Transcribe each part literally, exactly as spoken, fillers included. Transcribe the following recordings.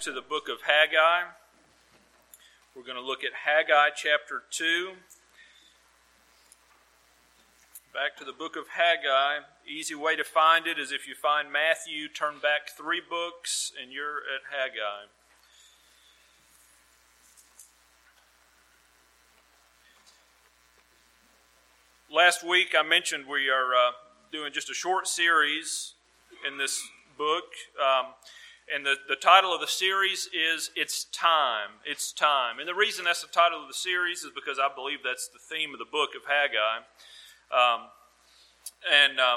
to the book of Haggai. We're going to look at Haggai chapter two. Back to the book of Haggai. Easy way to find it is if you find Matthew, turn back three books, and you're at Haggai. Last week I mentioned we are uh, doing just a short series in this book. Um, and the, the title of the series is It's Time. It's Time. And the reason that's the title of the series is because I believe that's the theme of the book of Haggai. Um, and um,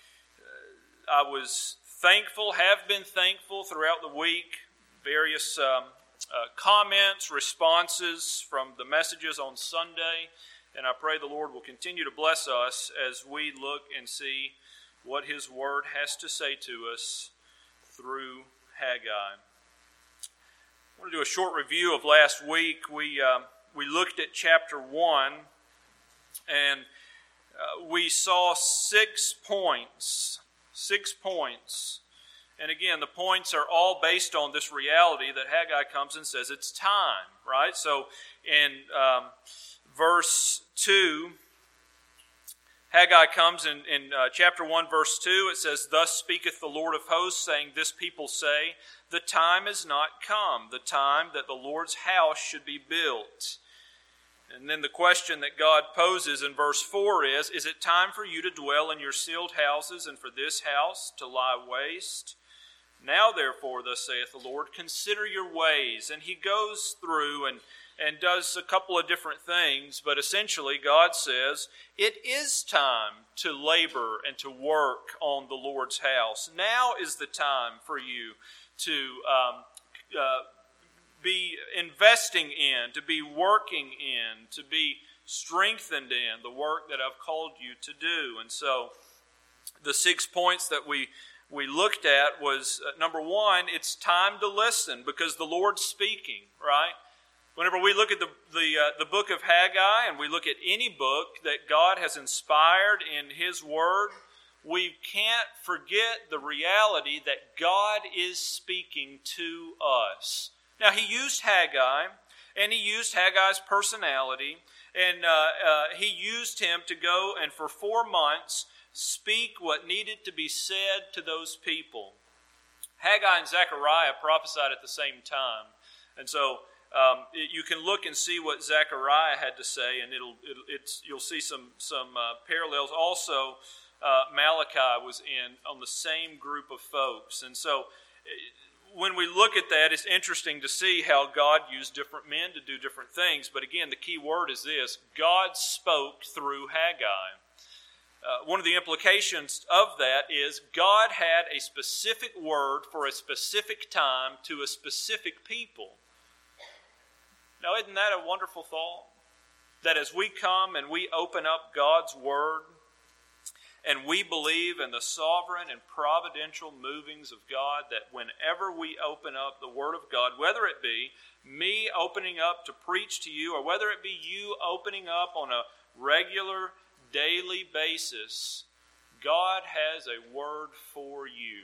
I was thankful, have been thankful throughout the week. Various um, uh, comments, responses from the messages on Sunday. And I pray the Lord will continue to bless us as we look and see what His Word has to say to us through Haggai. I want to do a short review of last week. We uh, we looked at chapter one, and uh, we saw six points. Six points. And again, the points are all based on this reality that Haggai comes and says it's time, right? So in um, verse two, Haggai comes in, in uh, chapter one, verse two, it says, "Thus speaketh the Lord of hosts, saying, This people say, the time is not come, the time that the Lord's house should be built." And then the question that God poses in verse four is, Is it time for you to dwell in your sealed houses, and for this house to lie waste? Now therefore, thus saith the Lord, consider your ways. And he goes through and and does a couple of different things, but essentially God says, it is time to labor and to work on the Lord's house. Now is the time for you to um, uh, be investing in, to be working in, to be strengthened in the work that I've called you to do. And so the six points that we we looked at was, uh, number one, it's time to listen because the Lord's speaking, right? Whenever we look at the the, uh, the book of Haggai, and we look at any book that God has inspired in His Word, we can't forget the reality that God is speaking to us. Now, He used Haggai, and He used Haggai's personality, and uh, uh, He used him to go and for four months speak what needed to be said to those people. Haggai and Zechariah prophesied at the same time, and so Um, it, you can look and see what Zechariah had to say, and it'll, it'll it's you'll see some some uh, parallels. Also, uh, Malachi was in on the same group of folks, and so when we look at that, it's interesting to see how God used different men to do different things. But again, the key word is this: God spoke through Haggai. Uh, one of the implications of that is God had a specific word for a specific time to a specific people. Now, isn't that a wonderful thought? That as we come and we open up God's Word and we believe in the sovereign and providential movings of God, that whenever we open up the Word of God, whether it be me opening up to preach to you or whether it be you opening up on a regular, daily basis, God has a word for you.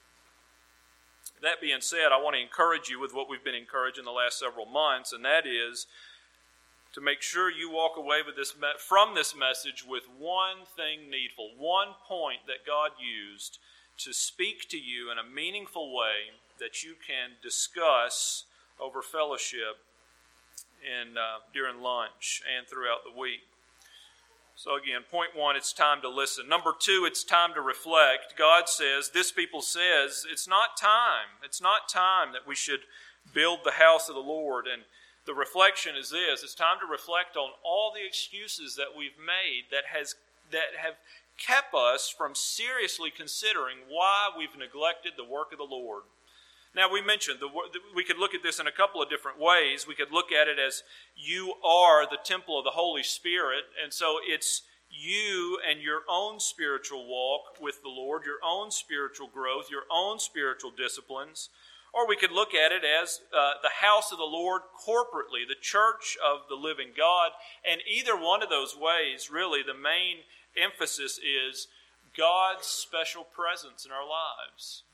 That being said, I want to encourage you with what we've been encouraged in the last several months, and that is to make sure you walk away with this from this message with one thing needful, one point that God used to speak to you in a meaningful way that you can discuss over fellowship in uh, during lunch and throughout the week. So again, point one, it's time to listen. Number two, it's time to reflect. God says, this people says, it's not time. It's not time that we should build the house of the Lord. And the reflection is this: it's time to reflect on all the excuses that we've made that has that have kept us from seriously considering why we've neglected the work of the Lord. Now, we mentioned, the, we could look at this in a couple of different ways. We could look at it as you are the temple of the Holy Spirit, and so it's you and your own spiritual walk with the Lord, your own spiritual growth, your own spiritual disciplines. Or we could look at it as uh, the house of the Lord corporately, the church of the living God. And either one of those ways, really, the main emphasis is God's special presence in our lives, right?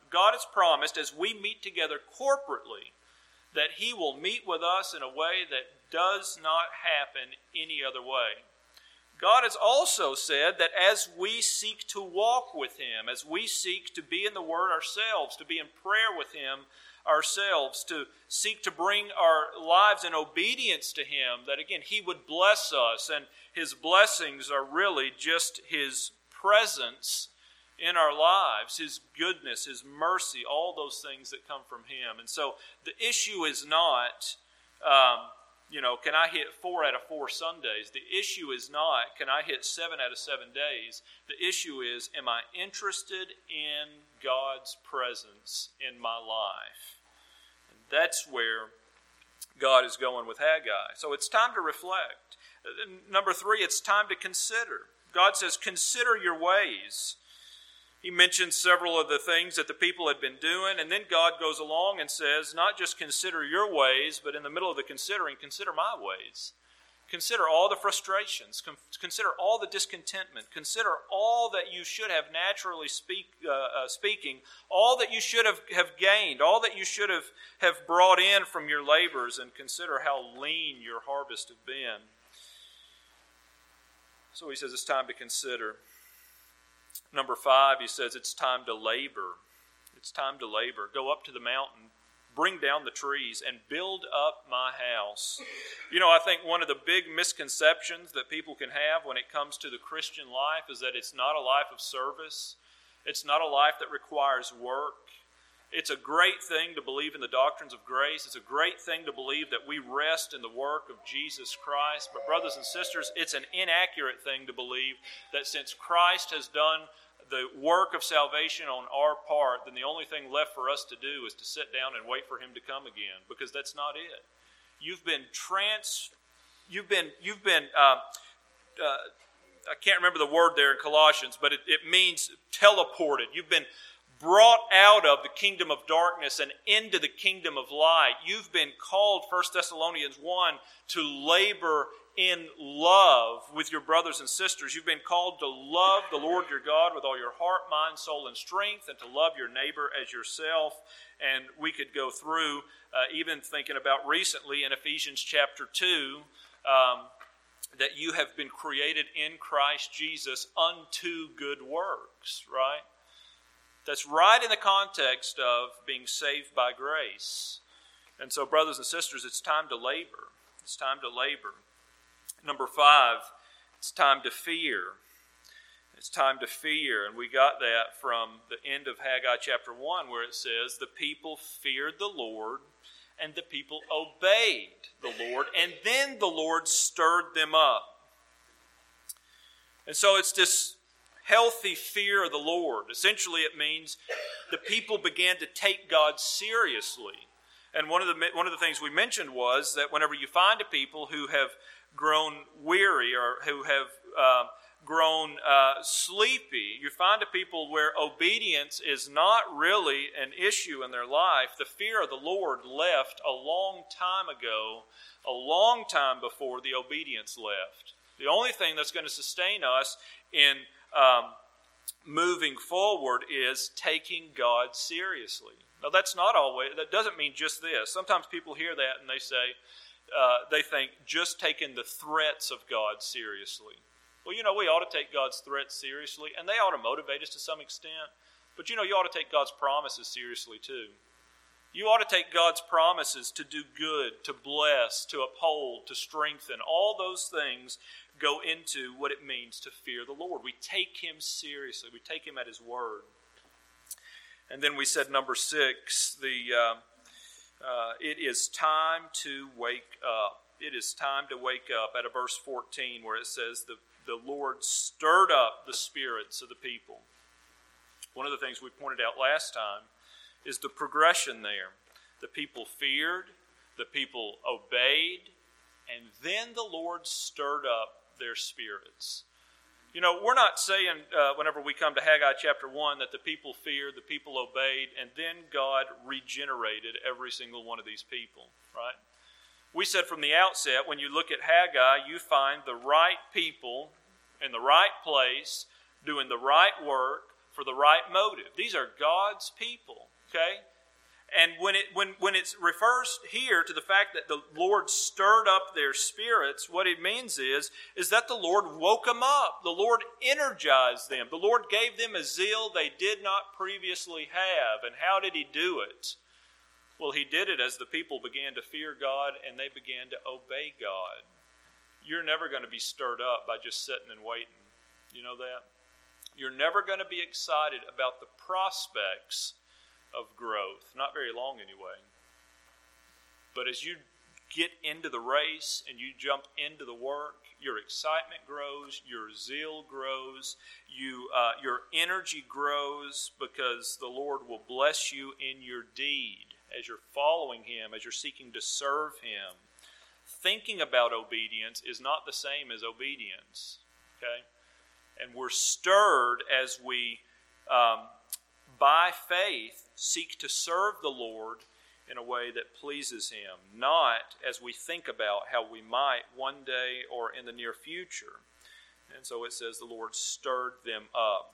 God has promised as we meet together corporately that He will meet with us in a way that does not happen any other way. God has also said that as we seek to walk with Him, as we seek to be in the Word ourselves, to be in prayer with Him ourselves, to seek to bring our lives in obedience to Him, that again, He would bless us, and His blessings are really just His presence in our lives, His goodness, His mercy, all those things that come from Him. And so the issue is not, um, you know, can I hit four out of four Sundays? The issue is not, can I hit seven out of seven days? The issue is, am I interested in God's presence in my life? And that's where God is going with Haggai. So it's time to reflect. Number three, it's time to consider. God says, consider your ways. He mentions several of the things that the people had been doing, and then God goes along and says, not just consider your ways, but in the middle of the considering, consider my ways. Consider all the frustrations. Consider all the discontentment. Consider all that you should have naturally speak, uh, uh, speaking, all that you should have, have gained, all that you should have, have brought in from your labors, and consider how lean your harvest have been. So he says it's time to consider. Number five, he says it's time to labor. It's time to labor. Go up to the mountain, bring down the trees, and build up my house. You know, I think one of the big misconceptions that people can have when it comes to the Christian life is that it's not a life of service. It's not a life that requires work. It's a great thing to believe in the doctrines of grace. It's a great thing to believe that we rest in the work of Jesus Christ. But brothers and sisters, it's an inaccurate thing to believe that since Christ has done the work of salvation on our part, then the only thing left for us to do is to sit down and wait for Him to come again, because that's not it. You've been trans, you've been, you've been, uh, uh, I can't remember the word there in Colossians, but it, it means teleported. You've been brought out of the kingdom of darkness and into the kingdom of light. You've been called, First Thessalonians one, to labor in love with your brothers and sisters. You've been called to love the Lord your God with all your heart, mind, soul, and strength, and to love your neighbor as yourself. And we could go through, uh, even thinking about recently in Ephesians chapter two, um, that you have been created in Christ Jesus unto good works, right? That's right in the context of being saved by grace. And so, brothers and sisters, it's time to labor. It's time to labor. Number five, it's time to fear. It's time to fear. And we got that from the end of Haggai chapter one, where it says, the people feared the Lord, and the people obeyed the Lord, and then the Lord stirred them up. And so it's this healthy fear of the Lord. Essentially, it means the people began to take God seriously. And one of the one of the things we mentioned was that whenever you find a people who have grown weary or who have uh, grown uh, sleepy, you find a people where obedience is not really an issue in their life. The fear of the Lord left a long time ago, a long time before the obedience left. The only thing that's going to sustain us in Um, moving forward is taking God seriously. Now, that's not always, that doesn't mean just this. Sometimes people hear that and they say, uh, they think just taking the threats of God seriously. Well, you know, we ought to take God's threats seriously, and they ought to motivate us to some extent. But, you know, you ought to take God's promises seriously too. You ought to take God's promises to do good, to bless, to uphold, to strengthen. All those things go into what it means to fear the Lord. We take Him seriously. We take Him at His word. And then we said number six, the uh, uh, it is time to wake up. It is time to wake up. Out of verse fourteen, where it says the, the Lord stirred up the spirits of the people. One of the things we pointed out last time is the progression there. The people feared, the people obeyed, and then the Lord stirred up their spirits. You know, we're not saying uh, whenever we come to Haggai chapter one that the people feared, the people obeyed, and then God regenerated every single one of these people, right? We said from the outset, when you look at Haggai, you find the right people in the right place, doing the right work, for the right motive. These are God's people, okay? And when it when when it refers here to the fact that the Lord stirred up their spirits, what it means is, is that the Lord woke them up. The Lord energized them. The Lord gave them a zeal they did not previously have. And how did He do it? Well, He did it as the people began to fear God and they began to obey God. You're never going to be stirred up by just sitting and waiting. You know that? You're never going to be excited about the prospects of growth. Not very long anyway. But as you get into the race and you jump into the work, your excitement grows, your zeal grows, you uh, your energy grows, because the Lord will bless you in your deed as you're following Him, as you're seeking to serve Him. Thinking about obedience is not the same as obedience. Okay? And we're stirred as we um, by faith, seek to serve the Lord in a way that pleases Him, not as we think about how we might one day or in the near future. And so it says the Lord stirred them up.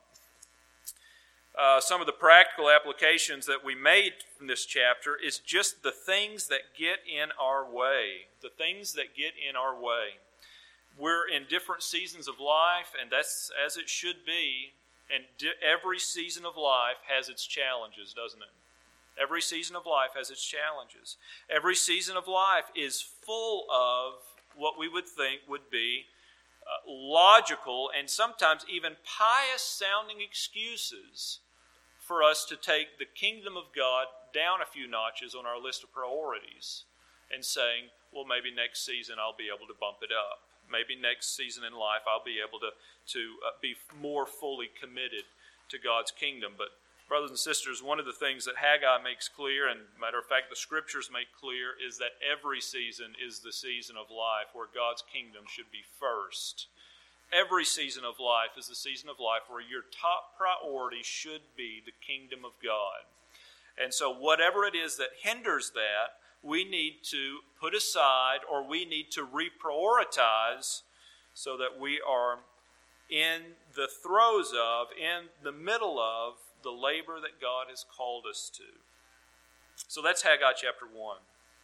Uh, some of the practical applications that we made from this chapter is just the things that get in our way. The things that get in our way. We're in different seasons of life, and that's as it should be. And every season of life has its challenges, doesn't it? Every season of life has its challenges. Every season of life is full of what we would think would be uh, logical and sometimes even pious-sounding excuses for us to take the kingdom of God down a few notches on our list of priorities and saying, well, maybe next season I'll be able to bump it up. Maybe next season in life I'll be able to, to uh, be more fully committed to God's kingdom. But brothers and sisters, one of the things that Haggai makes clear, and matter of fact the Scriptures make clear, is that every season is the season of life where God's kingdom should be first. Every season of life is the season of life where your top priority should be the kingdom of God. And so whatever it is that hinders that, we need to put aside, or we need to reprioritize, so that we are in the throes of, in the middle of, the labor that God has called us to. So that's Haggai chapter one.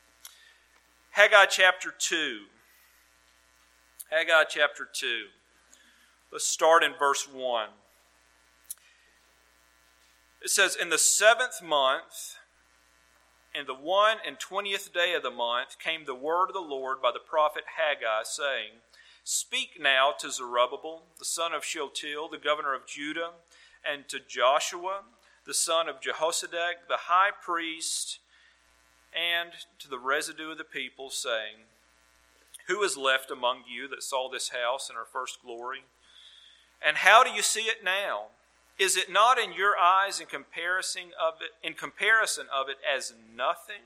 Haggai chapter two. Haggai chapter two. Let's start in verse one. It says, in the seventh month, in the one and twentieth day of the month, came the word of the Lord by the prophet Haggai, saying, Speak now to Zerubbabel, the son of Shealtiel, the governor of Judah, and to Joshua, the son of Jehozadak, the high priest, and to the residue of the people, saying, Who is left among you that saw this house in her first glory? And how do you see it now? Is it not in your eyes in comparison of it, in comparison of it as nothing?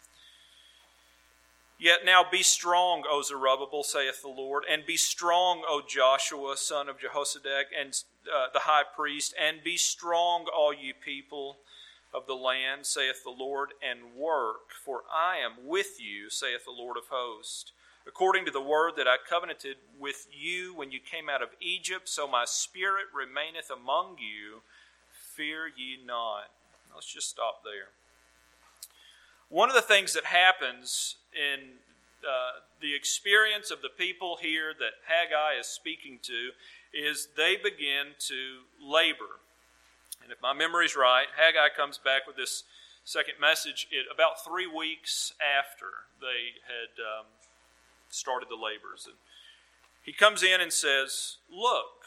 Yet now be strong, O Zerubbabel, saith the Lord, and be strong, O Joshua, son of Jehozadak, and uh, the high priest, and be strong, all you people of the land, saith the Lord, and work, for I am with you, saith the Lord of hosts. According to the word that I covenanted with you when you came out of Egypt, so my spirit remaineth among you. Fear ye not. Let's just stop there. One of the things that happens in uh, the experience of the people here that Haggai is speaking to is they begin to labor. And if my memory's right, Haggai comes back with this second message about three weeks after they had um, started the labors. And he comes in and says, look,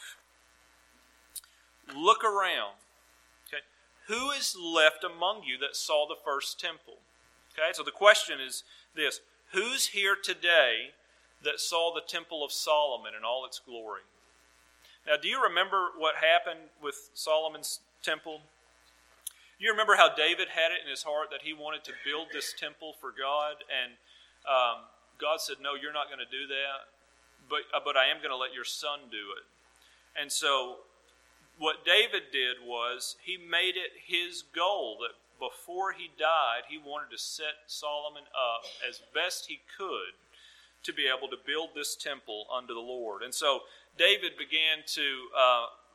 look around. Okay, who is left among you that saw the first temple? Okay, so the question is this: who's here today that saw the temple of Solomon in all its glory? Now, do you remember what happened with Solomon's temple? You remember how David had it in his heart that he wanted to build this temple for God, and um, God said, no, you're not going to do that, but, uh, but I am going to let your son do it. And so what David did was he made it his goal that before he died, he wanted to set Solomon up as best he could to be able to build this temple unto the Lord. And so David began to uh,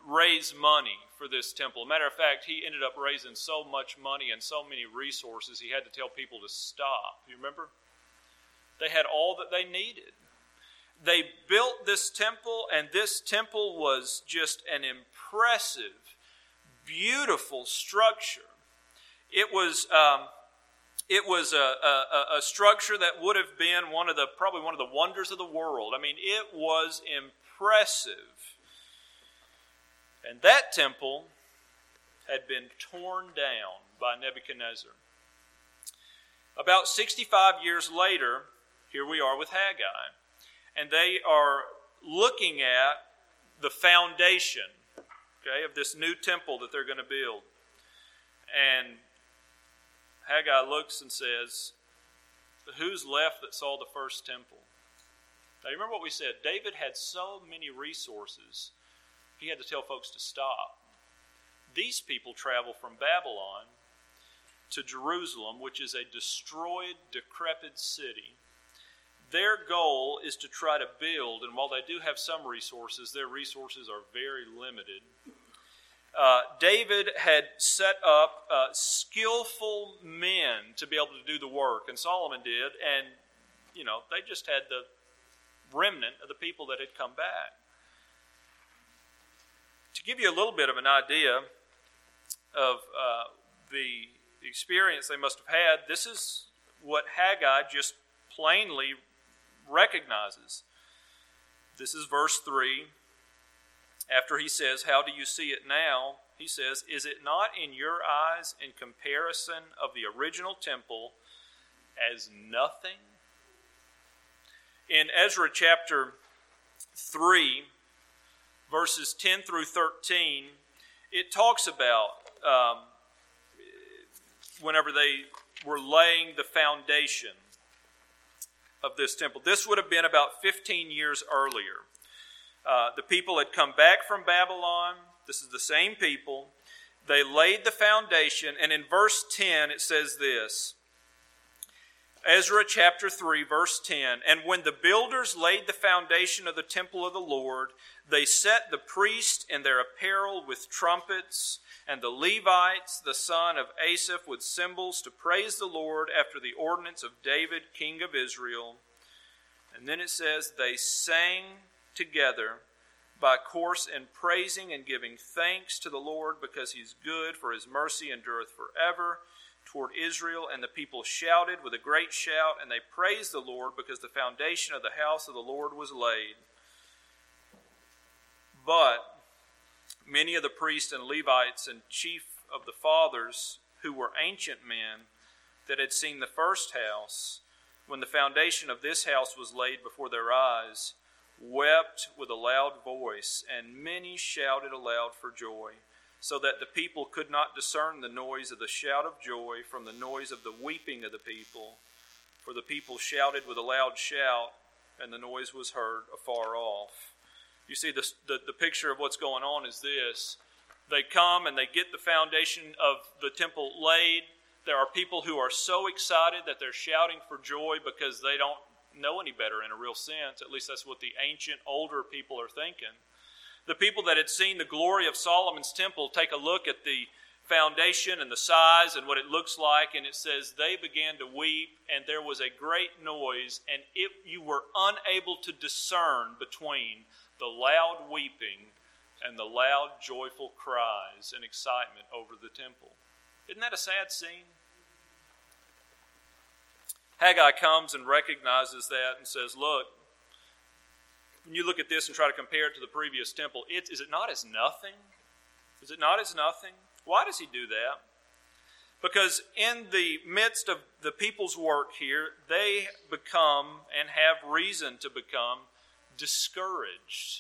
raise money for this temple. Matter of fact, he ended up raising so much money and so many resources, he had to tell people to stop. You remember? They had all that they needed. They built this temple, and this temple was just an impressive, beautiful structure. It was um, it was a, a, a structure that would have been one of the probably one of the wonders of the world. I mean, it was impressive. And that temple had been torn down by Nebuchadnezzar. About sixty-five years later, here we are with Haggai. And they are looking at the foundation, okay, of this new temple that they're going to build. And Haggai looks and says, who's left that saw the first temple? Now, you remember what we said? David had so many resources, he had to tell folks to stop. These people travel from Babylon to Jerusalem, which is a destroyed, decrepit city. Their goal is to try to build, and while they do have some resources, their resources are very limited. Uh, David had set up uh, skillful men to be able to do the work, and Solomon did, and, you know, they just had the remnant of the people that had come back. To give you a little bit of an idea of uh, the experience they must have had, this is what Haggai just plainly recognizes. This is verse three. After he says, how do you see it now? He says, is it not in your eyes in comparison of the original temple as nothing? In Ezra chapter three, verses ten through thirteen, it talks about um, whenever they were laying the foundation of this temple. This would have been about fifteen years earlier. Uh, the people had come back from Babylon. This is the same people. They laid the foundation, and in verse ten it says this. Ezra chapter three, verse ten, and when the builders laid the foundation of the temple of the Lord, they set the priests in their apparel with trumpets, and the Levites, the son of Asaph, with cymbals to praise the Lord after the ordinance of David, king of Israel. And then it says, they sang together by course in praising and giving thanks to the Lord, because he's good, for his mercy endureth forever, toward Israel. And the people shouted with a great shout, and they praised the Lord, because the foundation of the house of the Lord was laid. But many of the priests and Levites and chief of the fathers, who were ancient men that had seen the first house, when the foundation of this house was laid before their eyes, wept with a loud voice, and many shouted aloud for joy, so that the people could not discern the noise of the shout of joy from the noise of the weeping of the people. For the people shouted with a loud shout, and the noise was heard afar off. You see, the, the, the picture of what's going on is this. They come and they get the foundation of the temple laid. There are people who are so excited that they're shouting for joy because they don't know any better in a real sense. At least that's what the ancient, older people are thinking. The people that had seen the glory of Solomon's temple take a look at the foundation and the size and what it looks like, and it says they began to weep, and there was a great noise, and it, you were unable to discern between the loud weeping and the loud joyful cries and excitement over the temple. Isn't that a sad scene? Haggai comes and recognizes that and says, look, when you look at this and try to compare it to the previous temple, it, is it not as nothing? Is it not as nothing? Why does he do that? Because in the midst of the people's work here, they become and have reason to become discouraged.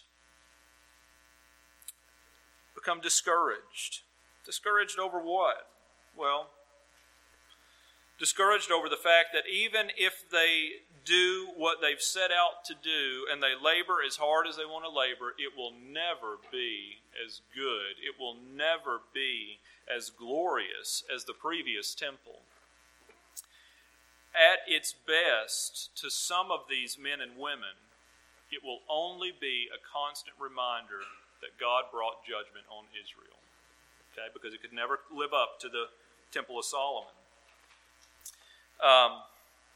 Become discouraged. Discouraged over what? Well, discouraged over the fact that even if they do what they've set out to do and they labor as hard as they want to labor, it will never be as good. It will never be as glorious as the previous temple. At its best, to some of these men and women, it will only be a constant reminder that God brought judgment on Israel. Okay, because it could never live up to the Temple of Solomon. Um,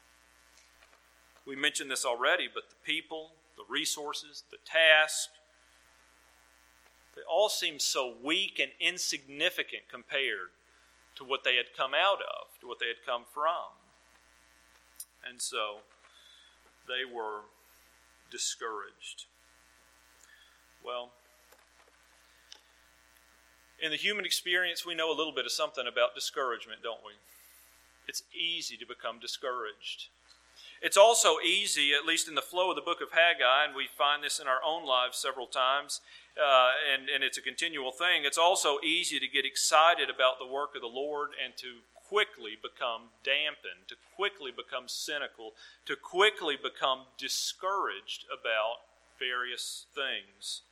we mentioned this already, but the people, the resources, the task, they all seem so weak and insignificant compared to what they had come out of, to what they had come from. And so they were discouraged. Well, in the human experience, we know a little bit of something about discouragement, don't we? It's easy to become discouraged. It's also easy, at least in the flow of the book of Haggai, and we find this in our own lives several times, uh, and, and it's a continual thing. It's also easy to get excited about the work of the Lord and to quickly become dampened, to quickly become cynical, to quickly become discouraged about various things.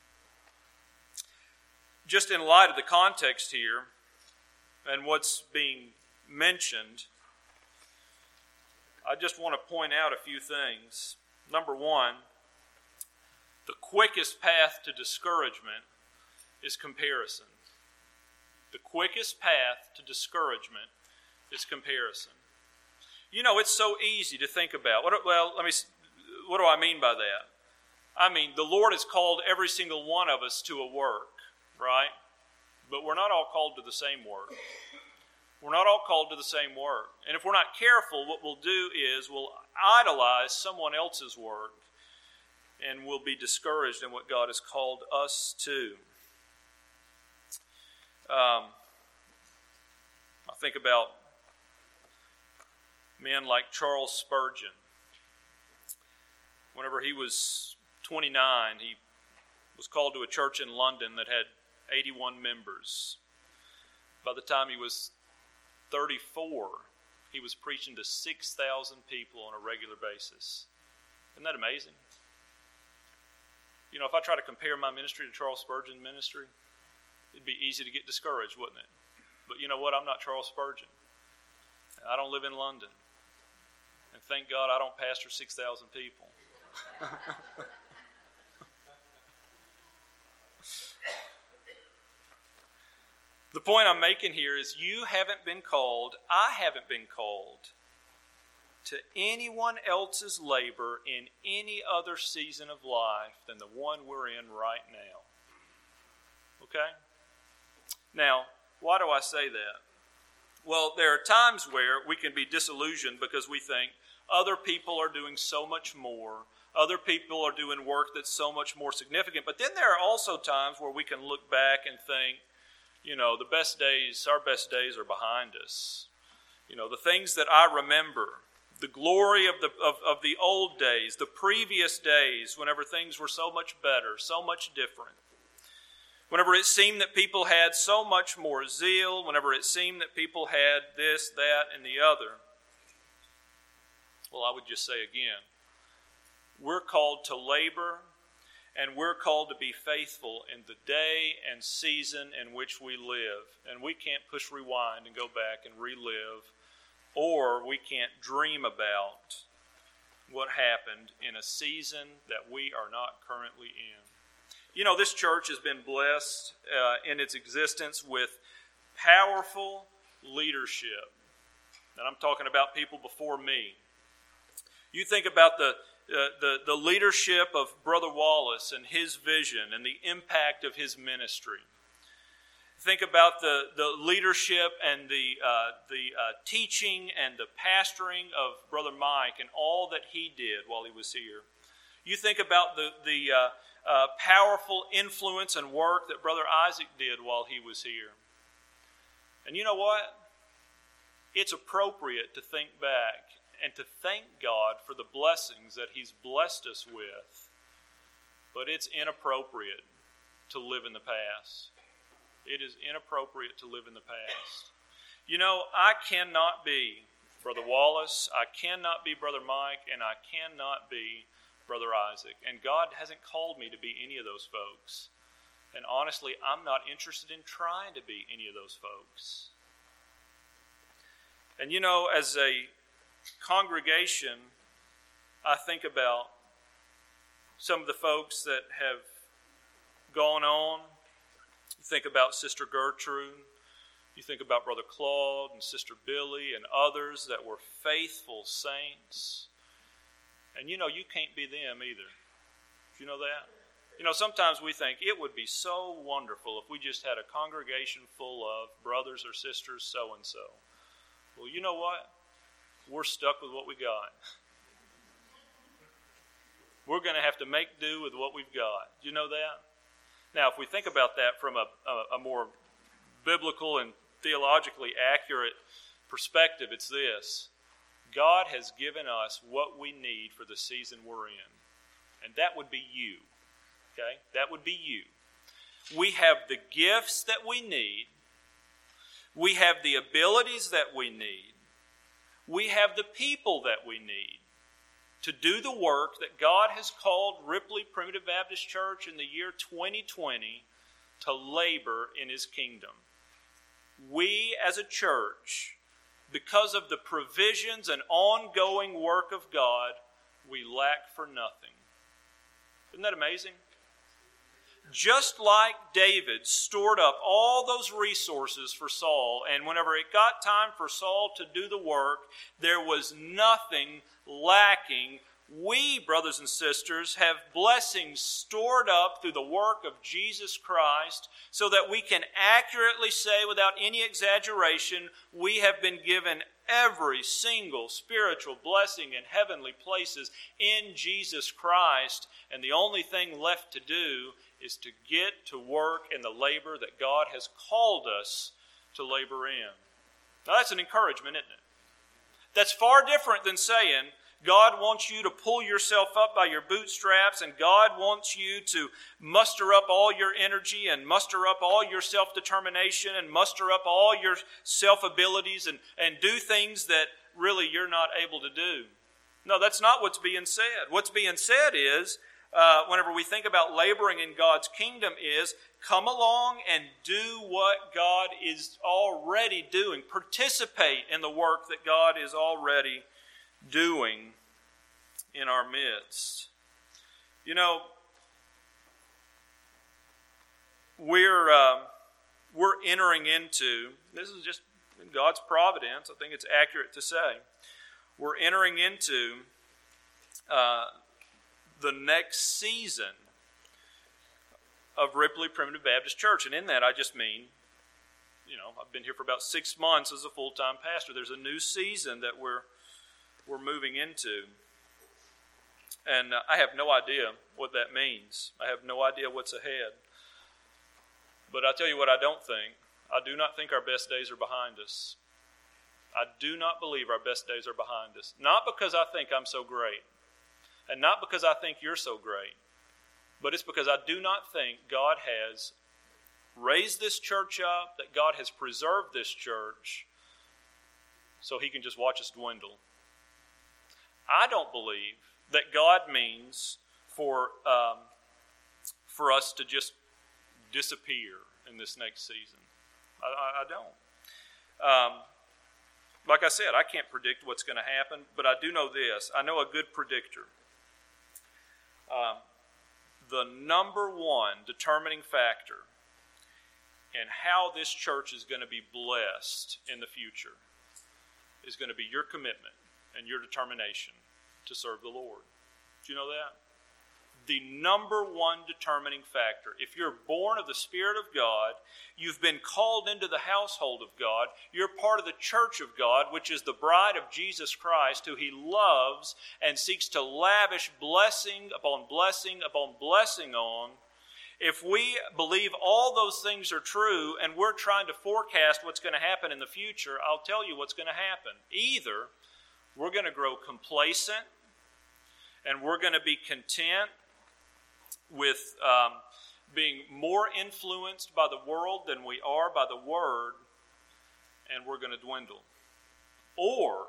Just in light of the context here and what's being mentioned, I just want to point out a few things. Number one, the quickest path to discouragement is comparison. The quickest path to discouragement is comparison. You know, it's so easy to think about. What, well, let me. What do I mean by that? I mean, the Lord has called every single one of us to a work, right? But we're not all called to the same work. We're not all called to the same work. And if we're not careful, what we'll do is we'll idolize someone else's work and we'll be discouraged in what God has called us to. Um, I think about men like Charles Spurgeon. Whenever he was twenty-nine, he was called to a church in London that had eighty-one members. By the time he was thirty-four, he was preaching to six thousand people on a regular basis. Isn't that amazing? You know, if I try to compare my ministry to Charles Spurgeon's ministry, it'd be easy to get discouraged, wouldn't it? But you know what? I'm not Charles Spurgeon. I don't live in London. And thank God I don't pastor six thousand people. The point I'm making here is you haven't been called, I haven't been called to anyone else's labor in any other season of life than the one we're in right now. Okay? Now, why do I say that? Well, there are times where we can be disillusioned because we think other people are doing so much more. Other people are doing work that's so much more significant. But then there are also times where we can look back and think, you know, the best days, our best days are behind us. You know, the things that I remember, the glory of the of, of the old days, the previous days, whenever things were so much better, so much different. Whenever it seemed that people had so much more zeal, whenever it seemed that people had this, that, and the other. Well, I would just say again, we're called to labor and we're called to be faithful in the day and season in which we live. And we can't push rewind and go back and relive, or we can't dream about what happened in a season that we are not currently in. You know, this church has been blessed uh, in its existence with powerful leadership. And I'm talking about people before me. You think about the, uh, the, the leadership of Brother Wallace and his vision and the impact of his ministry. Think about the, the leadership and the, uh, the uh, teaching and the pastoring of Brother Mike and all that he did while he was here. You think about the, the uh, uh, powerful influence and work that Brother Isaac did while he was here. And you know what? It's appropriate to think back and to thank God for the blessings that He's blessed us with. But it's inappropriate to live in the past. It is inappropriate to live in the past. You know, I cannot be Brother Wallace, I cannot be Brother Mike, and I cannot be Brother Isaac. And God hasn't called me to be any of those folks. And honestly, I'm not interested in trying to be any of those folks. And you know, as a congregation, I think about some of the folks that have gone on. You think about Sister Gertrude. You think about Brother Claude and Sister Billy and others that were faithful saints. And you know, you can't be them either. Do you know that? You know, sometimes we think it would be so wonderful if we just had a congregation full of brothers or sisters so-and-so. Well, you know what? We're stuck with what we got. We're going to have to make do with what we've got. Do you know that? Now, if we think about that from a, a, a more biblical and theologically accurate perspective, it's this. God has given us what we need for the season we're in. And that would be you. Okay? That would be you. We have the gifts that we need. We have the abilities that we need. We have the people that we need to do the work that God has called Ripley Primitive Baptist Church in the year twenty twenty to labor in His kingdom. We as a church, because of the provisions and ongoing work of God, we lack for nothing. Isn't that amazing? Just like David stored up all those resources for Saul, and whenever it got time for Saul to do the work, there was nothing lacking. We, brothers and sisters, have blessings stored up through the work of Jesus Christ so that we can accurately say without any exaggeration, we have been given every single spiritual blessing in heavenly places in Jesus Christ, and the only thing left to do is to get to work in the labor that God has called us to labor in. Now that's an encouragement, isn't it? That's far different than saying God wants you to pull yourself up by your bootstraps, and God wants you to muster up all your energy and muster up all your self-determination and muster up all your self-abilities and, and do things that really you're not able to do. No, that's not what's being said. What's being said is, uh, whenever we think about laboring in God's kingdom, is come along and do what God is already doing. Participate in the work that God is already doing in our midst. You know, we're uh, we're entering into, this is just God's providence, I think it's accurate to say, we're entering into uh, the next season of Ripley Primitive Baptist Church. And in that, I just mean, you know, I've been here for about six months as a full-time pastor. There's a new season that we're we're moving into. And uh, I have no idea what that means. I have no idea what's ahead. But I'll tell you what I don't think. I do not think our best days are behind us. I do not believe our best days are behind us. Not because I think I'm so great, and not because I think you're so great, but it's because I do not think God has raised this church up, that God has preserved this church so He can just watch us dwindle. I don't believe that God means for um, for us to just disappear in this next season. I, I, I don't. Um, like I said, I can't predict what's going to happen, but I do know this. I know a good predictor. Um, the number one determining factor in how this church is going to be blessed in the future is going to be your commitment and your determination to serve the Lord. Do you know that? The number one determining factor. If you're born of the Spirit of God, you've been called into the household of God, you're part of the church of God, which is the bride of Jesus Christ, who He loves and seeks to lavish blessing upon blessing upon blessing on. If we believe all those things are true and we're trying to forecast what's going to happen in the future, I'll tell you what's going to happen. Either we're going to grow complacent and we're going to be content with um, being more influenced by the world than we are by the Word, and we're going to dwindle. Or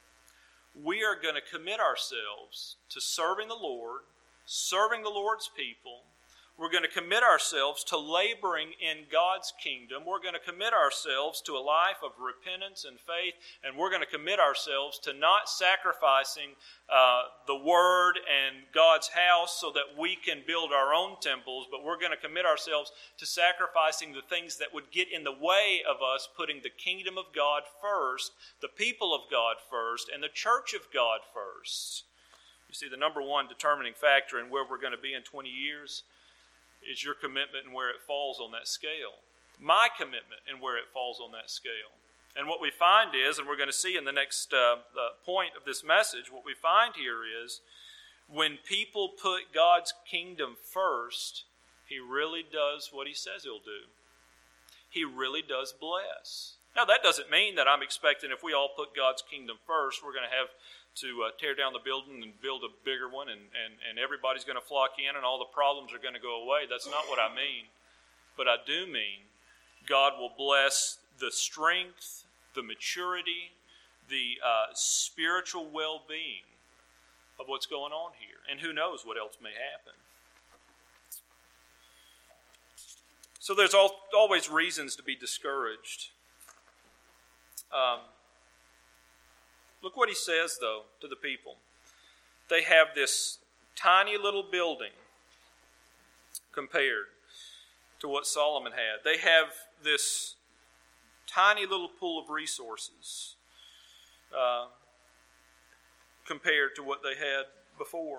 we are going to commit ourselves to serving the Lord, serving the Lord's people, We're going to commit ourselves to laboring in God's kingdom. We're going to commit ourselves to a life of repentance and faith, and we're going to commit ourselves to not sacrificing uh, the Word and God's house so that we can build our own temples, but we're going to commit ourselves to sacrificing the things that would get in the way of us putting the kingdom of God first, the people of God first, and the church of God first. You see, the number one determining factor in where we're going to be in twenty years is your commitment and where it falls on that scale. My commitment and where it falls on that scale. And what we find is, and we're going to see in the next uh, uh, point of this message, what we find here is when people put God's kingdom first, He really does what He says He'll do. He really does bless. Now, that doesn't mean that I'm expecting if we all put God's kingdom first, we're going to have to uh, tear down the building and build a bigger one, and, and, and everybody's going to flock in and all the problems are going to go away. That's not what I mean. But I do mean God will bless the strength, the maturity, the uh, spiritual well-being of what's going on here. And who knows what else may happen. So there's al- always reasons to be discouraged. Um, look what he says, though, to the people. They have this tiny little building compared to what Solomon had. They have this tiny little pool of resources uh, compared to what they had before.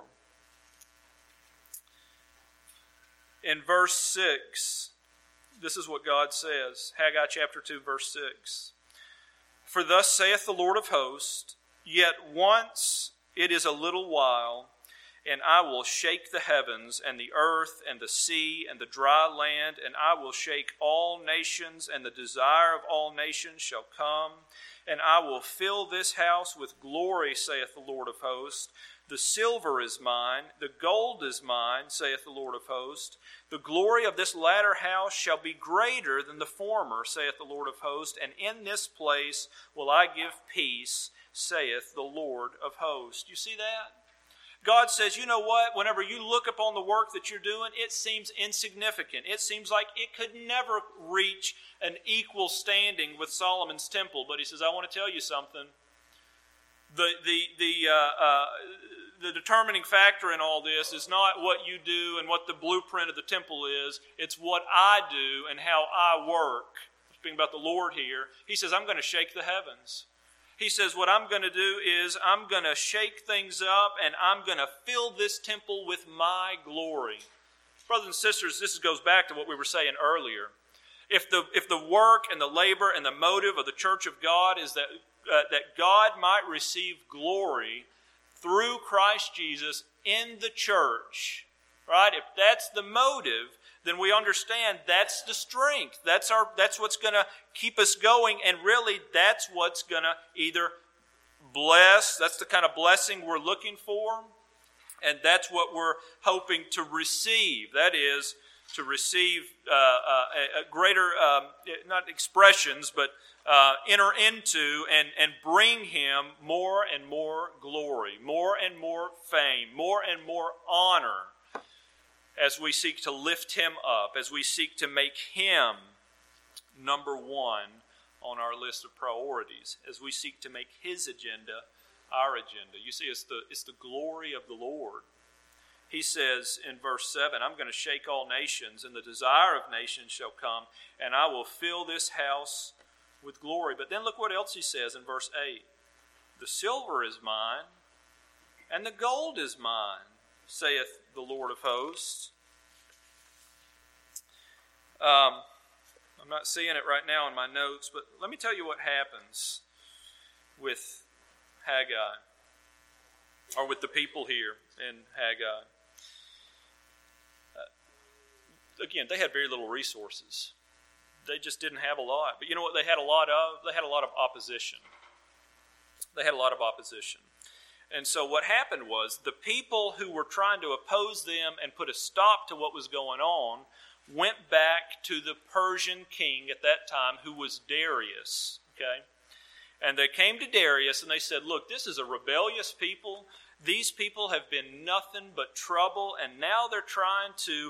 In verse six, this is what God says. Haggai chapter two, verse six. For thus saith the Lord of hosts, yet once it is a little while, and I will shake the heavens and the earth and the sea and the dry land, and I will shake all nations, and the desire of all nations shall come. And I will fill this house with glory, saith the Lord of hosts. The silver is mine, the gold is mine, saith the Lord of hosts. The glory of this latter house shall be greater than the former, saith the Lord of hosts. And in this place will I give peace, saith the Lord of hosts. You see that? God says, you know what? Whenever you look upon the work that you're doing, it seems insignificant. It seems like it could never reach an equal standing with Solomon's temple. But he says, I want to tell you something. The the the uh, uh, the determining factor in all this is not what you do and what the blueprint of the temple is. It's what I do and how I work. Speaking about the Lord here, he says, I'm going to shake the heavens. He says, what I'm going to do is I'm going to shake things up and I'm going to fill this temple with my glory. Brothers and sisters, this goes back to what we were saying earlier. If the if the work and the labor and the motive of the church of God is that uh, that God might receive glory through Christ Jesus in the church, right? If that's the motive, then we understand that's the strength. That's our. That's what's going to keep us going, and really that's what's going to either bless, that's the kind of blessing we're looking for, and that's what we're hoping to receive. That is, to receive uh, uh, a greater, um, not expressions, but uh, enter into and, and bring Him more and more glory, more and more fame, more and more honor, as we seek to lift Him up, as we seek to make Him number one on our list of priorities, as we seek to make His agenda our agenda. You see, it's the, it's the glory of the Lord. He says in verse seven, I'm going to shake all nations, and the desire of nations shall come, and I will fill this house with glory. But then look what else he says in verse eight. The silver is mine, and the gold is mine, saith the Lord of hosts. Um, I'm not seeing it right now in my notes, but let me tell you what happens with Haggai, or with the people here in Haggai. Uh, again, they had very little resources. They just didn't have a lot. But you know what they had a lot of? They had a lot of opposition. They had a lot of opposition. And so what happened was the people who were trying to oppose them and put a stop to what was going on went back to the Persian king at that time, who was Darius. Okay? And they came to Darius and they said, look, this is a rebellious people. These people have been nothing but trouble, and now they're trying to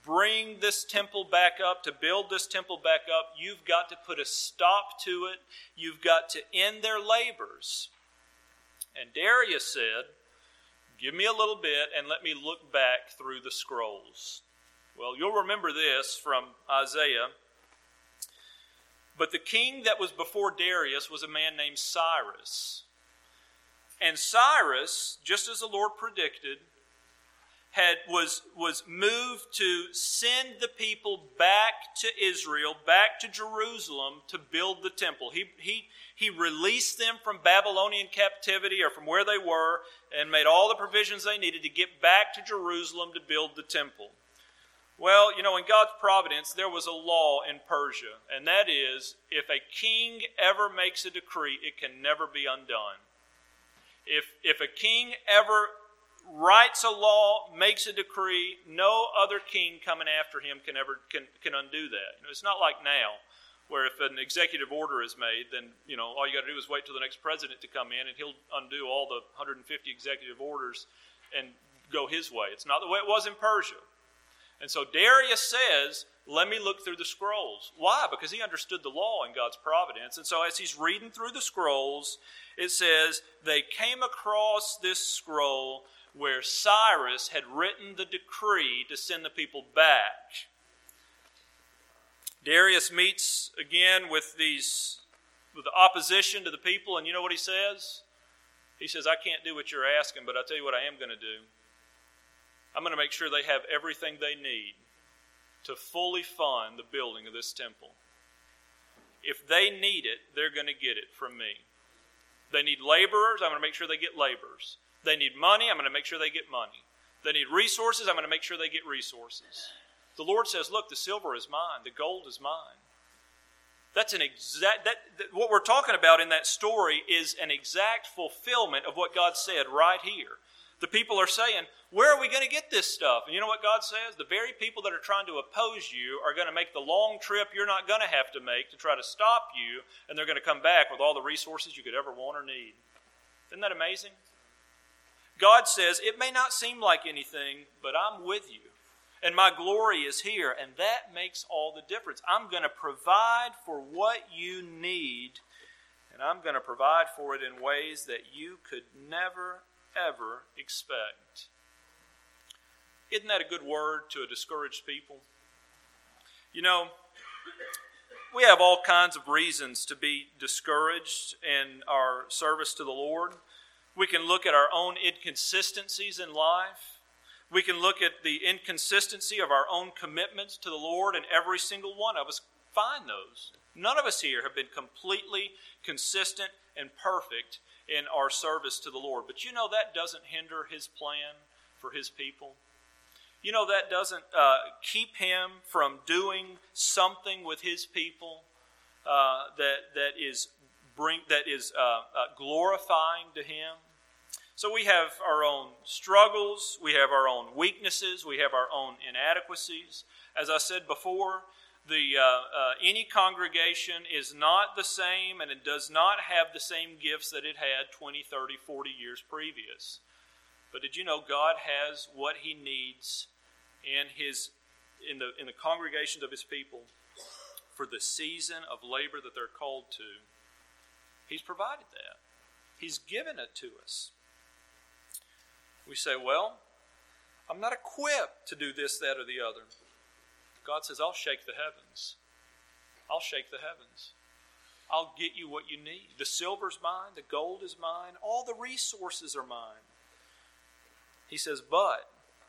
bring this temple back up, to build this temple back up, you've got to put a stop to it. You've got to end their labors. And Darius said, give me a little bit and let me look back through the scrolls. Well, you'll remember this from Isaiah. But the king that was before Darius was a man named Cyrus. And Cyrus, just as the Lord predicted, had was, was moved to send the people back to Israel, back to Jerusalem to build the temple. He, he, he released them from Babylonian captivity or from where they were and made all the provisions they needed to get back to Jerusalem to build the temple. Well, you know, in God's providence, there was a law in Persia, and that is, if a king ever makes a decree, it can never be undone. If, if a king ever writes a law, makes a decree, no other king coming after him can ever can, can undo that. You know, it's not like now, where if an executive order is made, then you know all you got to do is wait till the next president to come in, and he'll undo all the one hundred fifty executive orders and go his way. It's not the way it was in Persia. And so Darius says, let me look through the scrolls. Why? Because he understood the law in God's providence. And so as he's reading through the scrolls, it says, they came across this scroll where Cyrus had written the decree to send the people back. Darius meets again with these with the opposition to the people, and you know what he says? He says, I can't do what you're asking, but I'll tell you what I am going to do. I'm going to make sure they have everything they need to fully fund the building of this temple. If they need it, they're going to get it from me. They need laborers, I'm going to make sure they get laborers. They need money, I'm going to make sure they get money. They need resources, I'm going to make sure they get resources. The Lord says, look, the silver is mine, the gold is mine. That's an exact, that, that what we're talking about in that story is an exact fulfillment of what God said right here. The people are saying, where are we going to get this stuff? And you know what God says? The very people that are trying to oppose you are going to make the long trip you're not going to have to make to try to stop you, and they're going to come back with all the resources you could ever want or need. Isn't that amazing? God says, it may not seem like anything, but I'm with you. And my glory is here, and that makes all the difference. I'm going to provide for what you need, and I'm going to provide for it in ways that you could never, ever expect. Isn't that a good word to a discouraged people? You know, we have all kinds of reasons to be discouraged in our service to the Lord. We can look at our own inconsistencies in life. We can look at the inconsistency of our own commitments to the Lord, and every single one of us find those. None of us here have been completely consistent and perfect in our service to the Lord. But you know that doesn't hinder His plan for His people. You know that doesn't uh, keep Him from doing something with His people uh, that that is bring that is uh, uh, glorifying to Him. So we have our own struggles, we have our own weaknesses, we have our own inadequacies. As I said before, the uh, uh, any congregation is not the same, and it does not have the same gifts that it had twenty, thirty, forty years previous. But did you know God has what He needs in His in the in the congregations of His people for the season of labor that they're called to? He's provided that. He's given it to us. We say, well, I'm not equipped to do this, that, or the other. God says, I'll shake the heavens. I'll shake the heavens. I'll get you what you need. The silver's mine, the gold is mine, all the resources are mine. He says, but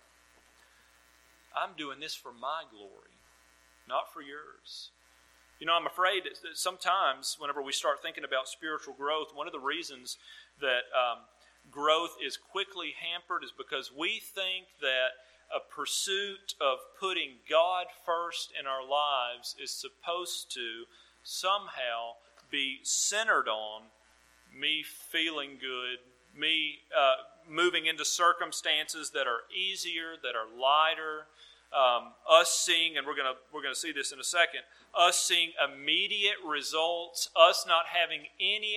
I'm doing this for my glory, not for yours. You know, I'm afraid that sometimes whenever we start thinking about spiritual growth, one of the reasons that um, growth is quickly hampered is because we think that a pursuit of putting God first in our lives is supposed to somehow be centered on me feeling good, me uh, moving into circumstances that are easier, that are lighter, um, us seeing, and we're gonna we're gonna see this in a second, us seeing immediate results, us not having any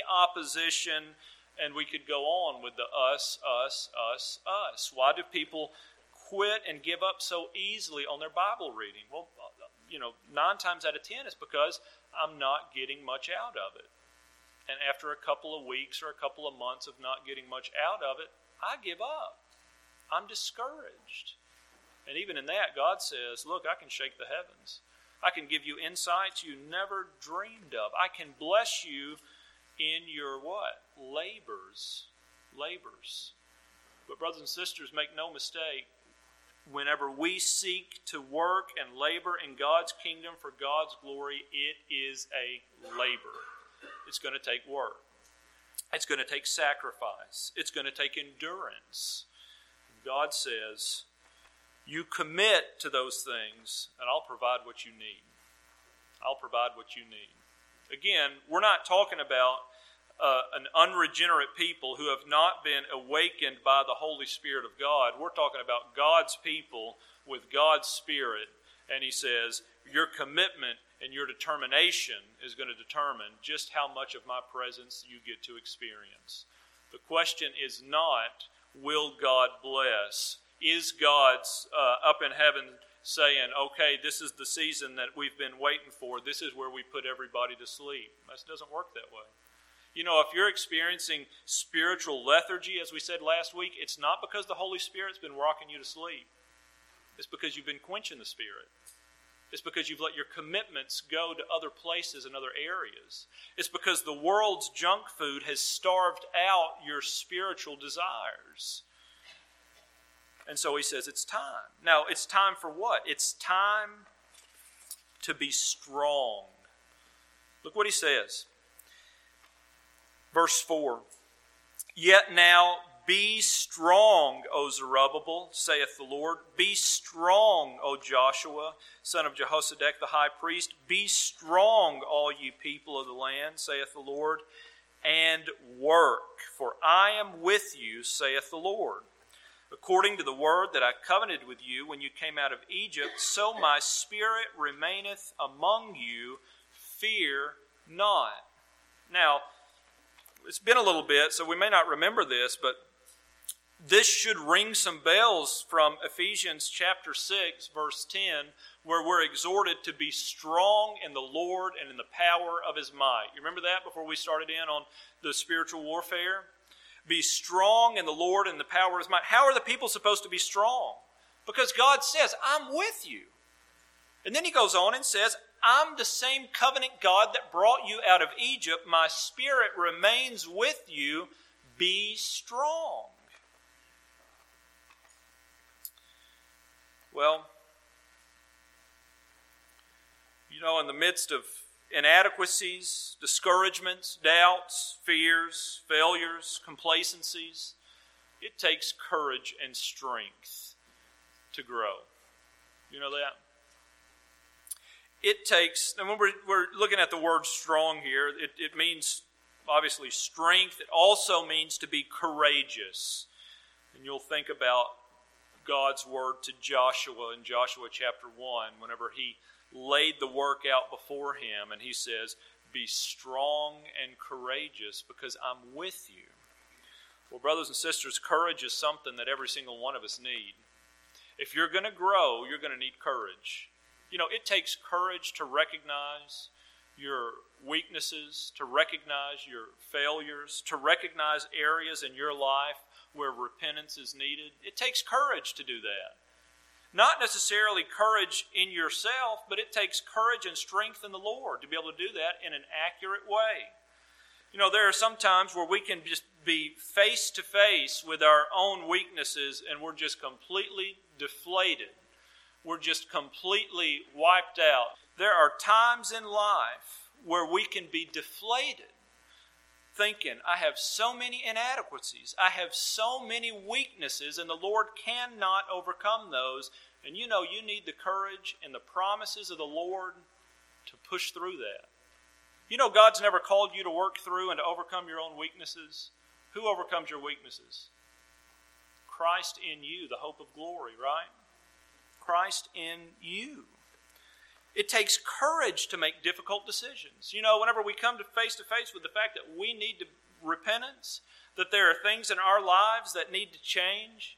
opposition, and we could go on with the us, us, us, us. Why do people quit and give up so easily on their Bible reading? Well, you know, nine times out of ten, it's because I'm not getting much out of it. And after a couple of weeks or a couple of months of not getting much out of it, I give up. I'm discouraged. And even in that, God says, look, I can shake the heavens. I can give you insights you never dreamed of. I can bless you in your what? Labors. Labors. But brothers and sisters, make no mistake, whenever we seek to work and labor in God's kingdom for God's glory, it is a labor. It's going to take work. It's going to take sacrifice. It's going to take endurance. God says, you commit to those things, and I'll provide what you need. I'll provide what you need. Again, we're not talking about uh, an unregenerate people who have not been awakened by the Holy Spirit of God. We're talking about God's people with God's Spirit, and he says, your commitment and your determination is going to determine just how much of my presence you get to experience. The question is not, will God bless? Is God's uh, up in heaven saying, okay, this is the season that we've been waiting for. This is where we put everybody to sleep. That doesn't work that way. You know, if you're experiencing spiritual lethargy, as we said last week, it's not because the Holy Spirit's been rocking you to sleep. It's because you've been quenching the Spirit. It's because you've let your commitments go to other places and other areas. It's because the world's junk food has starved out your spiritual desires. And so he says it's time. Now, it's time for what? It's time to be strong. Look what he says. Verse four. Yet now be strong, O Zerubbabel, saith the Lord. Be strong, O Joshua, son of Jehozadak the high priest. Be strong, all ye people of the land, saith the Lord, and work, for I am with you, saith the Lord. According to the word that I covenanted with you when you came out of Egypt, so my spirit remaineth among you. Fear not. Now, it's been a little bit, so we may not remember this, but this should ring some bells from Ephesians chapter six, verse ten, where we're exhorted to be strong in the Lord and in the power of His might. You remember that before we started in on the spiritual warfare? Be strong in the Lord and the power of His might. How are the people supposed to be strong? Because God says, I'm with you. And then He goes on and says, I'm the same covenant God that brought you out of Egypt. My Spirit remains with you. Be strong. Well, you know, in the midst of inadequacies, discouragements, doubts, fears, failures, complacencies, it takes courage and strength to grow. You know that? It takes, and when we're, we're looking at the word strong here, it, it means obviously strength. It also means to be courageous. And you'll think about God's word to Joshua in Joshua chapter one, whenever he laid the work out before him, and he says, be strong and courageous because I'm with you. Well, brothers and sisters, courage is something that every single one of us need. If you're going to grow, you're going to need courage. You know, it takes courage to recognize your weaknesses, to recognize your failures, to recognize areas in your life where repentance is needed. It takes courage to do that. Not necessarily courage in yourself, but it takes courage and strength in the Lord to be able to do that in an accurate way. You know, there are some times where we can just be face to face with our own weaknesses and we're just completely deflated. We're just completely wiped out. There are times in life where we can be deflated, thinking, I have so many inadequacies. I have so many weaknesses, and the Lord cannot overcome those. And you know, you need the courage and the promises of the Lord to push through that. You know, God's never called you to work through and to overcome your own weaknesses. Who overcomes your weaknesses? Christ in you, the hope of glory, right? Christ in you. It takes courage to make difficult decisions. You know, whenever we come to face to face with the fact that we need to repentance, that there are things in our lives that need to change,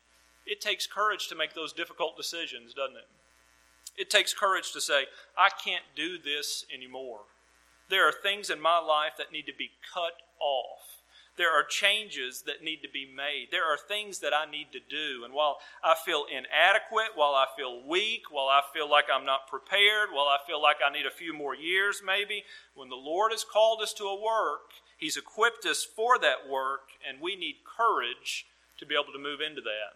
It takes courage to make those difficult decisions, doesn't it? It takes courage to say, I can't do this anymore. There are things in my life that need to be cut off. There are changes that need to be made. There are things that I need to do. And while I feel inadequate, while I feel weak, while I feel like I'm not prepared, while I feel like I need a few more years maybe, when the Lord has called us to a work, He's equipped us for that work, and we need courage to be able to move into that.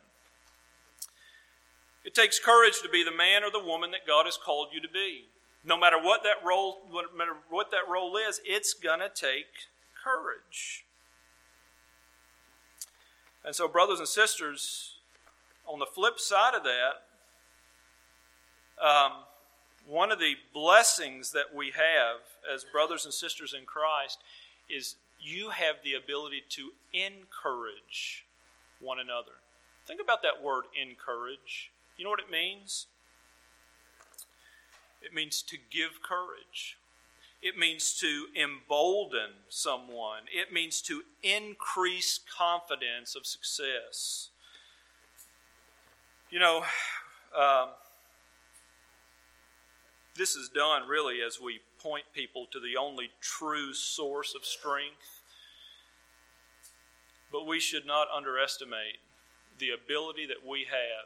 It takes courage to be the man or the woman that God has called you to be. No matter what that role, no matter what that role is, it's going to take courage. And so, brothers and sisters, on the flip side of that, um, one of the blessings that we have as brothers and sisters in Christ is you have the ability to encourage one another. Think about that word, encourage. You know what it means? It means to give courage. It means to embolden someone. It means to increase confidence of success. You know, um, this is done really as we point people to the only true source of strength. But we should not underestimate the ability that we have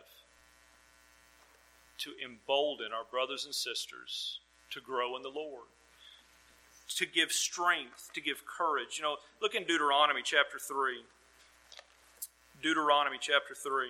to embolden our brothers and sisters to grow in the Lord, to give strength, to give courage. You know, look in Deuteronomy chapter three. Deuteronomy chapter three.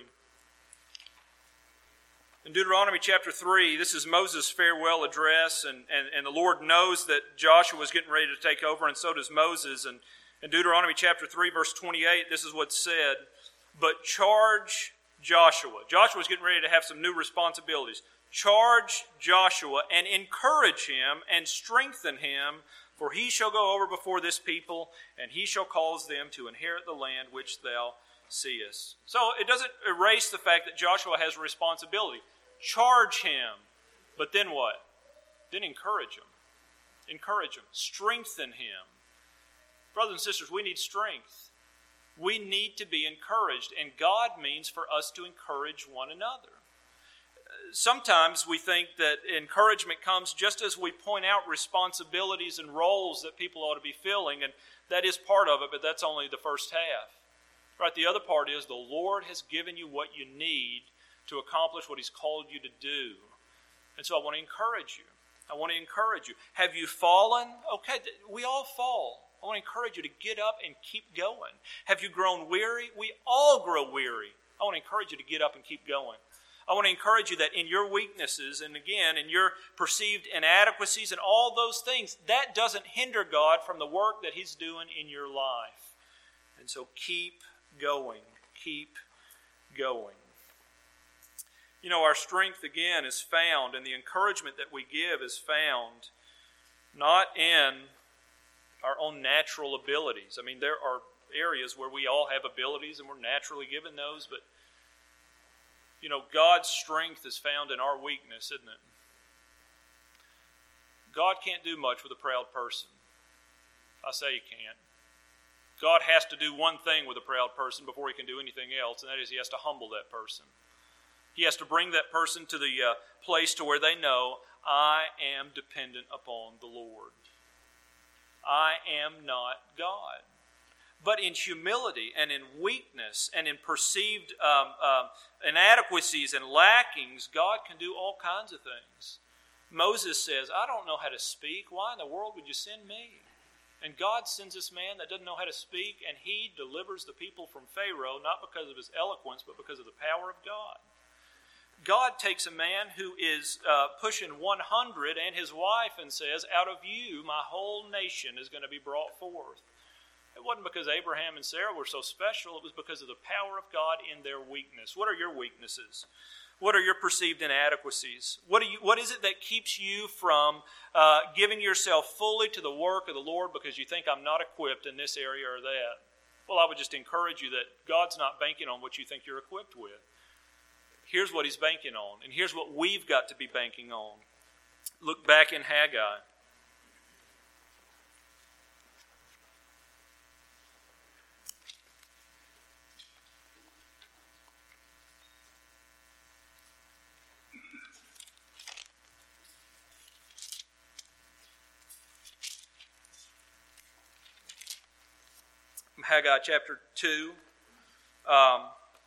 In Deuteronomy chapter three, this is Moses' farewell address, and, and, and the Lord knows that Joshua is getting ready to take over, and so does Moses. And in Deuteronomy chapter three, verse twenty-eight, this is what's said, but charge Joshua. Joshua is getting ready to have some new responsibilities. Charge Joshua and encourage him and strengthen him, for he shall go over before this people, and he shall cause them to inherit the land which thou seest. So it doesn't erase the fact that Joshua has a responsibility. Charge him, but then what? Then encourage him. Encourage him. Strengthen him. Brothers and sisters, we need strength. We need to be encouraged, and God means for us to encourage one another. Sometimes we think that encouragement comes just as we point out responsibilities and roles that people ought to be filling, and that is part of it, but that's only the first half. Right? The other part is the Lord has given you what you need to accomplish what He's called you to do. And so I want to encourage you. I want to encourage you. Have you fallen? Okay, we all fall. I want to encourage you to get up and keep going. Have you grown weary? We all grow weary. I want to encourage you to get up and keep going. I want to encourage you that in your weaknesses, and again, in your perceived inadequacies and all those things, that doesn't hinder God from the work that He's doing in your life. And so keep going. Keep going. You know, our strength, again, is found, and the encouragement that we give is found not in our own natural abilities. I mean, there are areas where we all have abilities and we're naturally given those, but, you know, God's strength is found in our weakness, isn't it? God can't do much with a proud person. I say He can't. God has to do one thing with a proud person before He can do anything else, and that is He has to humble that person. He has to bring that person to the uh, place to where they know, I am dependent upon the Lord. I am not God. But in humility and in weakness and in perceived um, um, inadequacies and lackings, God can do all kinds of things. Moses says, I don't know how to speak. Why in the world would you send me? And God sends this man that doesn't know how to speak, and he delivers the people from Pharaoh, not because of his eloquence, but because of the power of God. God takes a man who is uh, pushing one hundred and his wife and says, out of you, my whole nation is going to be brought forth. It wasn't because Abraham and Sarah were so special. It was because of the power of God in their weakness. What are your weaknesses? What are your perceived inadequacies? What, do you, what is it that keeps you from uh, giving yourself fully to the work of the Lord because you think I'm not equipped in this area or that? Well, I would just encourage you that God's not banking on what you think you're equipped with. Here's what He's banking on, and here's what we've got to be banking on. Look back in Haggai. Haggai chapter two, um,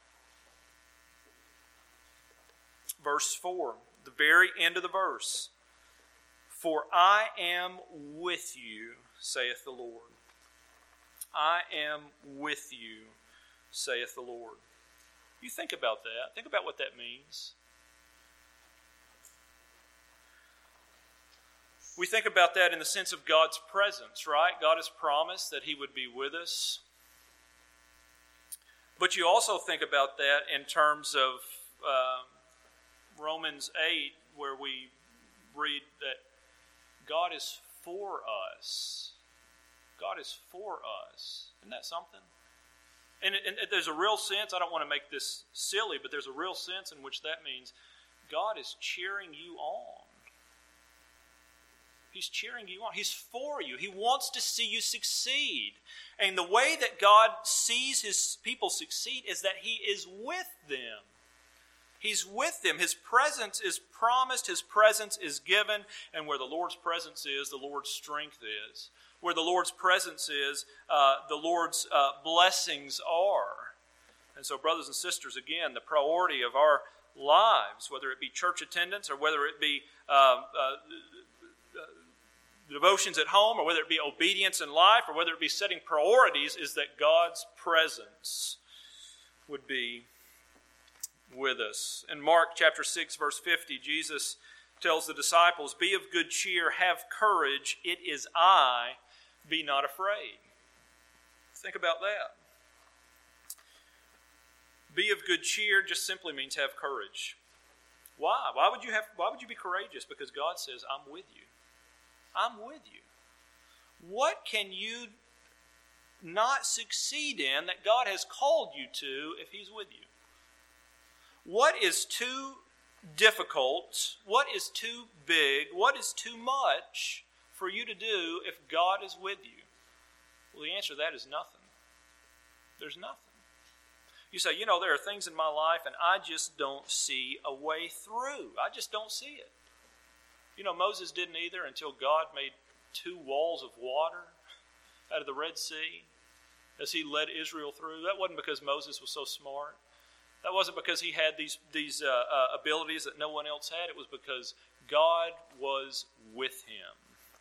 verse four, the very end of the verse. For I am with you, saith the Lord. I am with you, saith the Lord. You think about that. Think about what that means. We think about that in the sense of God's presence, right? God has promised that He would be with us. But you also think about that in terms of uh, Romans eight, where we read that God is for us. God is for us. Isn't that something? And, and, and there's a real sense, I don't want to make this silly, but there's a real sense in which that means God is cheering you on. He's cheering you on. He's for you. He wants to see you succeed. And the way that God sees His people succeed is that He is with them. He's with them. His presence is promised. His presence is given. And where the Lord's presence is, the Lord's strength is. Where the Lord's presence is, uh, the Lord's uh, blessings are. And so, brothers and sisters, again, the priority of our lives, whether it be church attendance or whether it be uh, uh, devotions at home, or whether it be obedience in life, or whether it be setting priorities, is that God's presence would be with us. In Mark chapter six, verse fifty, Jesus tells the disciples, "Be of good cheer, have courage, it is I, be not afraid." Think about that. Be of good cheer just simply means have courage. Why? Why would you have? Why would you be courageous? Because God says, "I'm with you. I'm with you." What can you not succeed in that God has called you to if He's with you? What is too difficult? What is too big? What is too much for you to do if God is with you? Well, the answer to that is nothing. There's nothing. You say, you know, there are things in my life and I just don't see a way through. I just don't see it. You know, Moses didn't either until God made two walls of water out of the Red Sea as He led Israel through. That wasn't because Moses was so smart. That wasn't because he had these, these uh, uh, abilities that no one else had. It was because God was with him.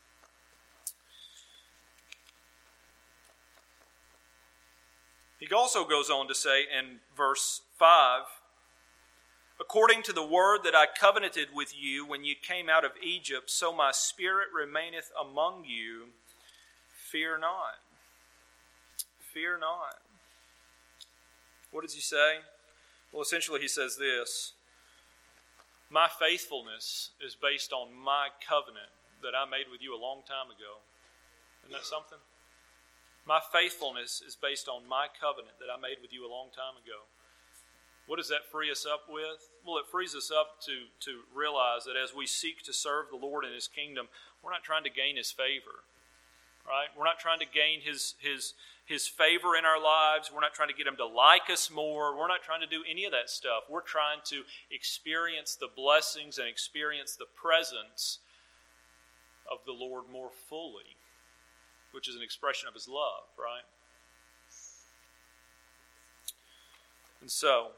He also goes on to say in verse five, "According to the word that I covenanted with you when you came out of Egypt, so my spirit remaineth among you. Fear not." Fear not. What does he say? Well, essentially he says this: my faithfulness is based on my covenant that I made with you a long time ago. Isn't that something? My faithfulness is based on my covenant that I made with you a long time ago. What does that free us up with? Well, it frees us up to, to realize that as we seek to serve the Lord in His kingdom, we're not trying to gain His favor, right? We're not trying to gain His, His, His favor in our lives. We're not trying to get Him to like us more. We're not trying to do any of that stuff. We're trying to experience the blessings and experience the presence of the Lord more fully, which is an expression of His love, right? And so,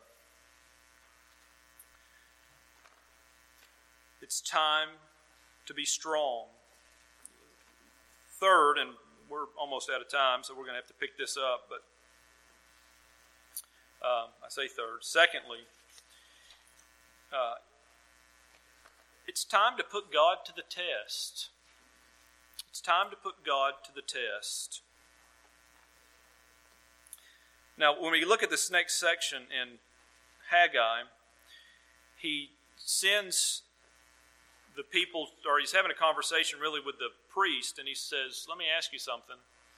it's time to be strong. Third, and we're almost out of time, so we're going to have to pick this up, but um, I say third. Secondly, uh, it's time to put God to the test. It's time to put God to the test. Now, when we look at this next section in Haggai, he sends the people, or he's having a conversation really with the priest, and he says, let me ask you something.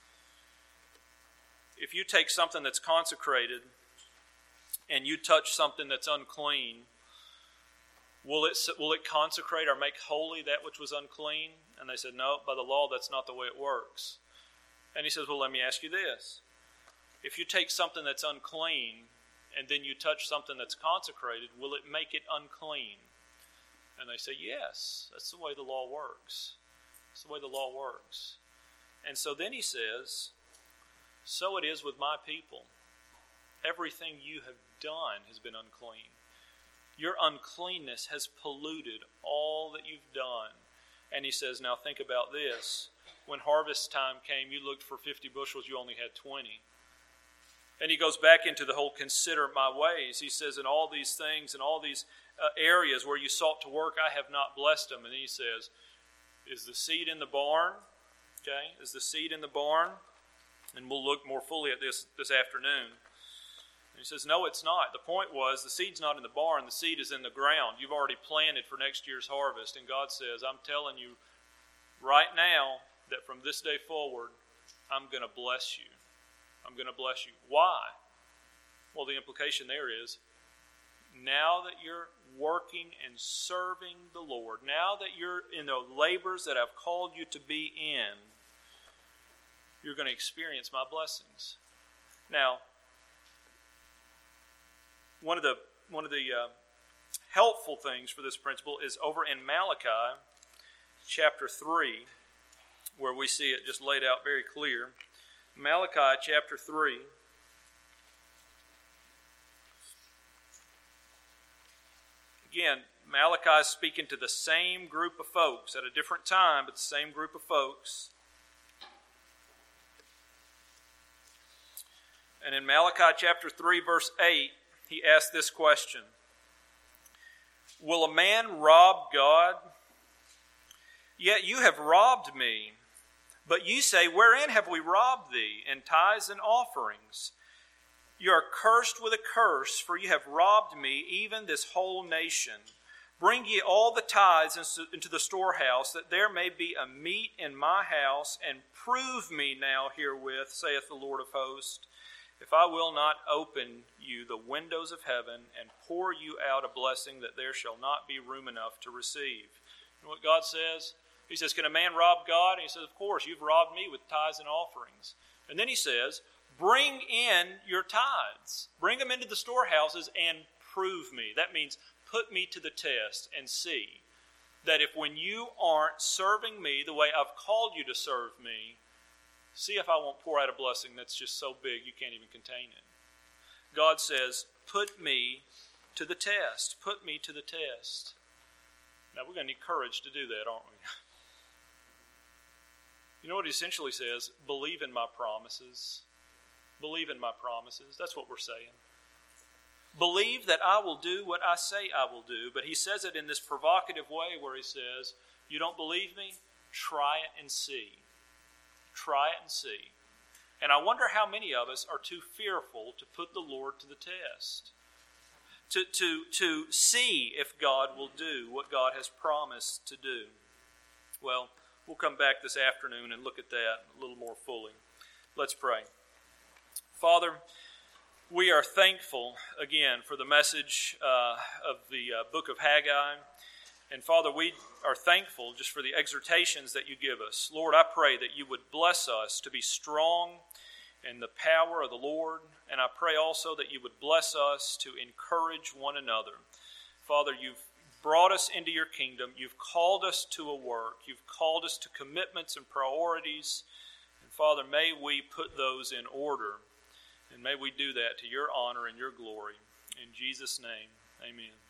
If you take something that's consecrated and you touch something that's unclean, will it will it consecrate or make holy that which was unclean? And they said, no, by the law, that's not the way it works. And he says, well, let me ask you this. If you take something that's unclean and then you touch something that's consecrated, will it make it unclean? And they say, yes, that's the way the law works. That's the way the law works. And so then he says, so it is with my people. Everything you have done has been unclean. Your uncleanness has polluted all that you've done. And he says, now think about this. When harvest time came, you looked for fifty bushels, you only had twenty. And he goes back into the whole consider my ways. He says, in all these things, in all these uh, areas where you sought to work, I have not blessed them. And he says, is the seed in the barn? Okay, is the seed in the barn? And we'll look more fully at this this afternoon. And he says, no, it's not. The point was, the seed's not in the barn, the seed is in the ground. You've already planted for next year's harvest. And God says, I'm telling you right now that from this day forward, I'm going to bless you. I'm going to bless you. Why? Well, the implication there is, now that you're working and serving the Lord, now that you're in the labors that I've called you to be in, you're going to experience my blessings. Now, one of the one of the uh, helpful things for this principle is over in Malachi chapter three, where we see it just laid out very clear. Malachi chapter three. Again, Malachi is speaking to the same group of folks at a different time, but the same group of folks. And in Malachi chapter three, verse eight, he asks this question: will a man rob God? Yet you have robbed me. But you say, wherein have we robbed thee? In tithes and offerings. You are cursed with a curse, for you have robbed me, even this whole nation. Bring ye all the tithes into the storehouse, that there may be a meat in my house, and prove me now herewith, saith the Lord of hosts, if I will not open you the windows of heaven, and pour you out a blessing that there shall not be room enough to receive. You know what God says? He says, can a man rob God? And he says, of course, you've robbed me with tithes and offerings. And then he says, bring in your tithes. Bring them into the storehouses and prove me. That means put me to the test and see that if when you aren't serving me the way I've called you to serve me, see if I won't pour out a blessing that's just so big you can't even contain it. God says, put me to the test. Put me to the test. Now, we're going to need courage to do that, aren't we? You know what he essentially says? Believe in my promises. Believe in my promises. That's what we're saying. Believe that I will do what I say I will do. But he says it in this provocative way where he says, you don't believe me? Try it and see. Try it and see. And I wonder how many of us are too fearful to put the Lord to the test. To, to, to see if God will do what God has promised to do. Well, we'll come back this afternoon and look at that a little more fully. Let's pray. Father, we are thankful again for the message uh, of the uh, book of Haggai. And Father, we are thankful just for the exhortations that you give us. Lord, I pray that you would bless us to be strong in the power of the Lord. And I pray also that you would bless us to encourage one another. Father, you've brought us into your kingdom. You've called us to a work. You've called us to commitments and priorities. And Father, may we put those in order. And may we do that to your honor and your glory. In Jesus' name, amen.